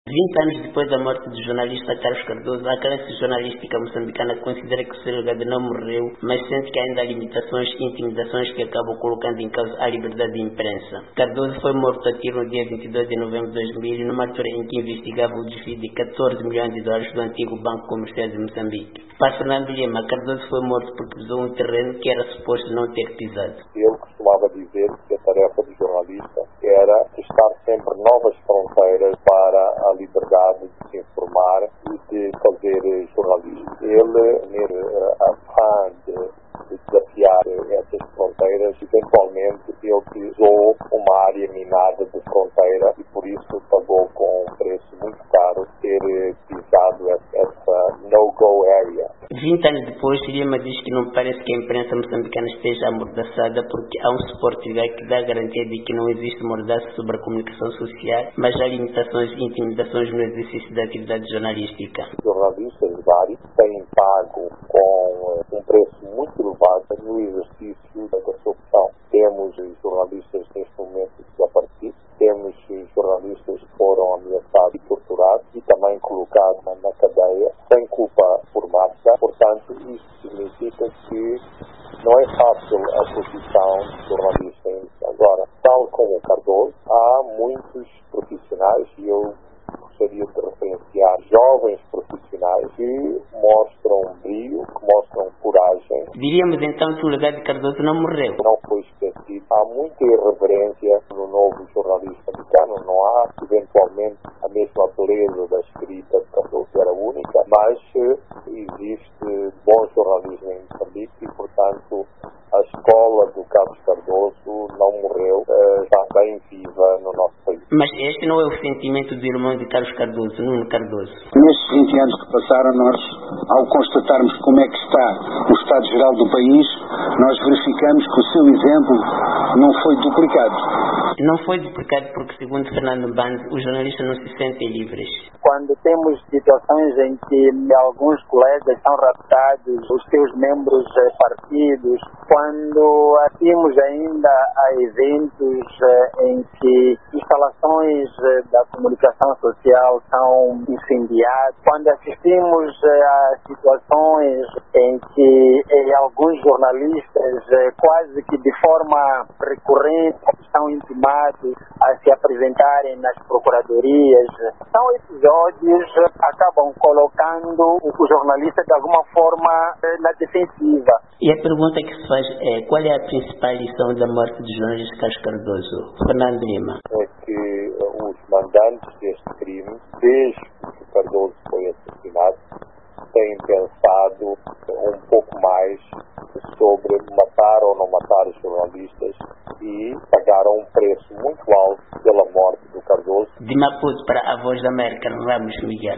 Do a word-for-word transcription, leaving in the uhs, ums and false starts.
vinte anos depois da morte do jornalista Carlos Cardoso, a classe jornalística moçambicana considera que o seu legado não morreu, mas sente que ainda há limitações e intimidações que acabam colocando em causa a liberdade de imprensa. Cardoso foi morto a tiro no dia vinte e dois de novembro de dois mil, numa altura em que investigava o desvio de catorze milhões de dólares do antigo Banco Comercial de Moçambique. Para Fernando Lima, Cardoso foi morto porque pisou um terreno que era suposto não ter pisado. Ele costumava dizer que a tarefa do jornalista era testar sempre novas fronteiras para a liberdade de se informar e de fazer jornalismo. Ele, a fã de, de desafiar essas fronteiras, eventualmente ele pisou uma área minada de fronteira e por isso pagou com um preço muito caro ter pisado essa no-go area. vinte anos depois, Lima diz que não parece que a imprensa moçambicana esteja amordaçada porque há um suporte legal que dá a garantia de que não existe mordaça sobre a comunicação social, mas há limitações e intimidações no exercício da atividade jornalística. Jornalistas vários têm pago com um preço muito elevado no exercício da sua opção. Temos jornalistas neste momento desaparecidos, temos jornalistas que foram ameaçados e torturados e também colocados na cadeia sem culpa por massa. Portanto, isso significa que não é fácil a posição de jornalista. Agora, tal como o Cardoso, há muitos profissionais e eu gostaria de referenciar jovens profissionais que mostram brilho, que mostram coragem. Diríamos então que o legado de Cardoso não morreu. Não foi esquecido. Há muita irreverência no novo jornalista americano. Não há, eventualmente, a mesma beleza da escrita de Cardoso era única, mas existe bom jornalismo em Moçambique e, portanto, a escola do Carlos Cardoso não morreu, está bem viva no nosso país. Mas este não é o sentimento do irmão de Carlos Cardoso, Nuno Cardoso. Nestes vinte anos que passaram, nós, ao constatarmos como é que está o estado geral do país, nós verificamos que o seu exemplo não foi duplicado. Não foi duplicado porque, segundo Fernando Bando, os jornalistas não se sentem livres. Quando temos situações em que alguns colegas são raptados, os seus membros partidos, quando assistimos ainda a eventos em que instalações da comunicação social são incendiadas, quando assistimos a situações em que em alguns jornalistas quase que de forma recorrente estão intimados a se apresentarem nas procuradorias, são episódios que acabam colocando o jornalista de alguma forma na defensiva. E a pergunta que se faz é: qual é a principal lição da morte do jornalista Carlos Cardoso? Fernando Lima. É que os mandantes deste crime, desde que Cardoso foi assassinado, têm pensado um pouco mais sobre matar ou não matar os jornalistas e pagaram um preço muito alto pela morte do Cardoso. De Maputo para a Voz da América, Ramos Miguel.